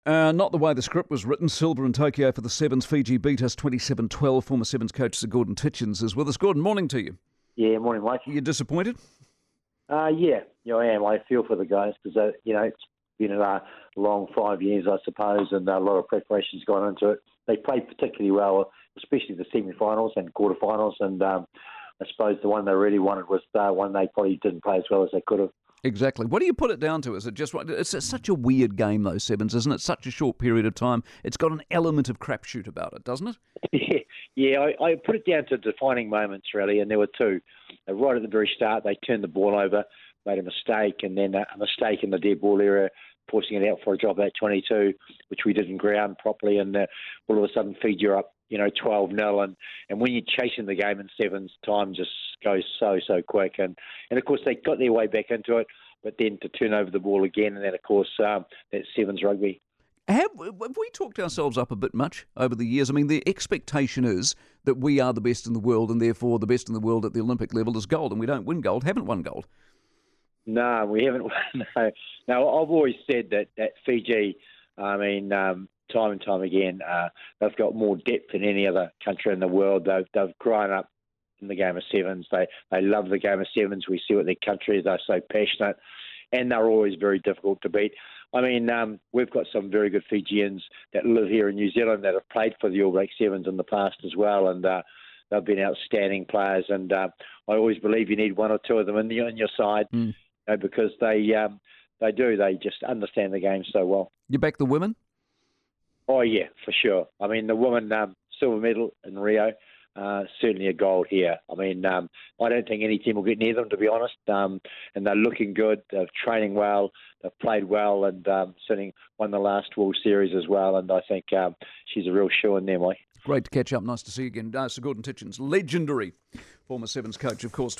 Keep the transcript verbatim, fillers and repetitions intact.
Uh, not the way the script was written. Silver in Tokyo for the Sevens. Fiji beat us twenty-seven twelve. Former Sevens coach Sir Gordon Titchens is with us. Gordon, morning to you. Yeah, morning, Mike. You disappointed? Uh, yeah, yeah, I am. I feel for the guys because, uh, you know, it's been a long five years, I suppose, and a lot of preparation's gone into it. They played particularly well, especially the semi-finals and quarterfinals, and um, I suppose the one they really wanted was the one they probably didn't play as well as they could have. Exactly. What do you put it down to? Is it just it's such a weird game, those Sevens, isn't it? Such a short period of time. It's got an element of crapshoot about it, doesn't it? Yeah, yeah. I, I put it down to defining moments, really, and there were two. Uh, right at the very start, they turned the ball over, made a mistake, and then a mistake in the dead ball area, forcing it out for a drop at twenty-two, which we didn't ground properly, and uh, all of a sudden Fiji are up, you know, twelve nil, and, and when you're chasing the game in sevens, time just goes so, so quick, and, and of course they got their way back into it, but then to turn over the ball again, and then of course um, that's sevens rugby. Have, have we talked ourselves up a bit much over the years? I mean, the expectation is that we are the best in the world, and therefore the best in the world at the Olympic level is gold, and we don't win gold, haven't won gold. No, we haven't. No, no. I've always said that, that Fiji, I mean, um, time and time again, uh, they've got more depth than any other country in the world. They've, they've grown up in the game of sevens. They they love the game of sevens. We see what their country is. They're so passionate, and they're always very difficult to beat. I mean, um, we've got some very good Fijians that live here in New Zealand that have played for the All Black Sevens in the past as well, and uh, they've been outstanding players. And uh, I always believe you need one or two of them in, the, on your side. Mm. You know, because they um, they do. They just understand the game so well. You back the women? Oh, yeah, for sure. I mean, the women, um, silver medal in Rio, uh, certainly a gold here. I mean, um, I don't think any team will get near them, to be honest. Um, and they're looking good. They're training well. They've played well, and um, certainly won the last World Series as well. And I think um, she's a real shoe in there, Mike. Great to catch up. Nice to see you again. Uh, Sir Gordon Titchens, legendary former Sevens coach, of course.